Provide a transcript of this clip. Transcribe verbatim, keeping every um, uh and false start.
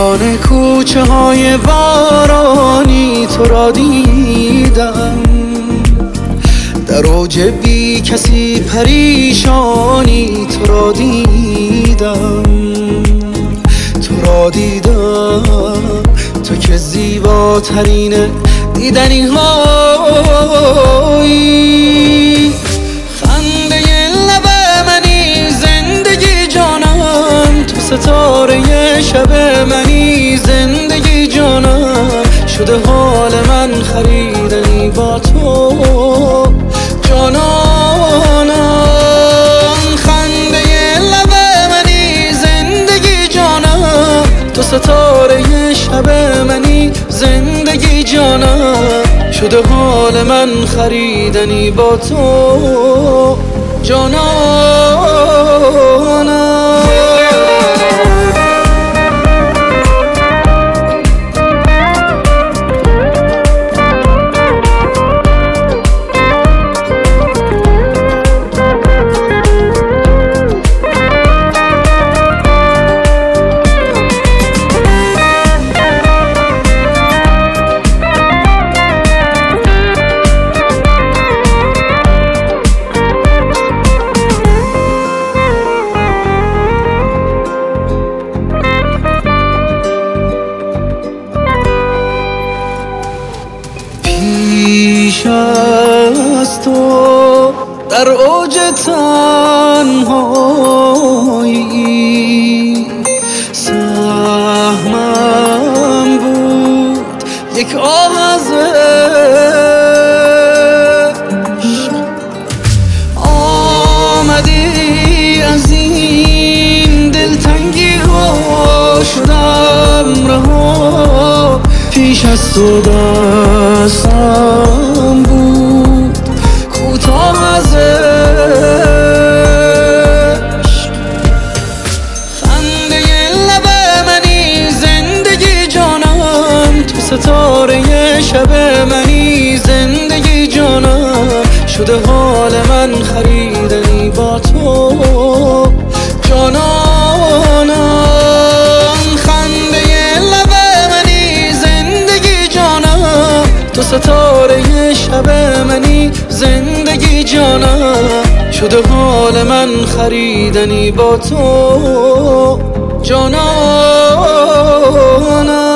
میان کوچه های بارانی تو را دیدم، در اوج بی کسی پریشانی تو را دیدم، تو را دیدم، تو که زیباترین دیدنی هایی. خنده لب منی زندگی جانم، تو ستاره شب منی زندگی جانم، شده حال من خریدنی با تو جانانم. خنده لب منی زندگی جانم، تو ستاره شب منی زندگی جانم، شده حال من خریدنی با تو جانانم. پیش از تو در اوج تنهایی سهمم بود یک آه از عشق، آمدی از این دلتنگی ها شدم رها. پیش از تو دستم بود کوتاه از عشق، خنده لب منی زندگی جانم، تو ستاره شب منی زندگی جانم، شده حال من خریدنی با تو جانانم. تو ستاره شب منی زندگی جانم، شده حال من خریدنی با تو جانانم.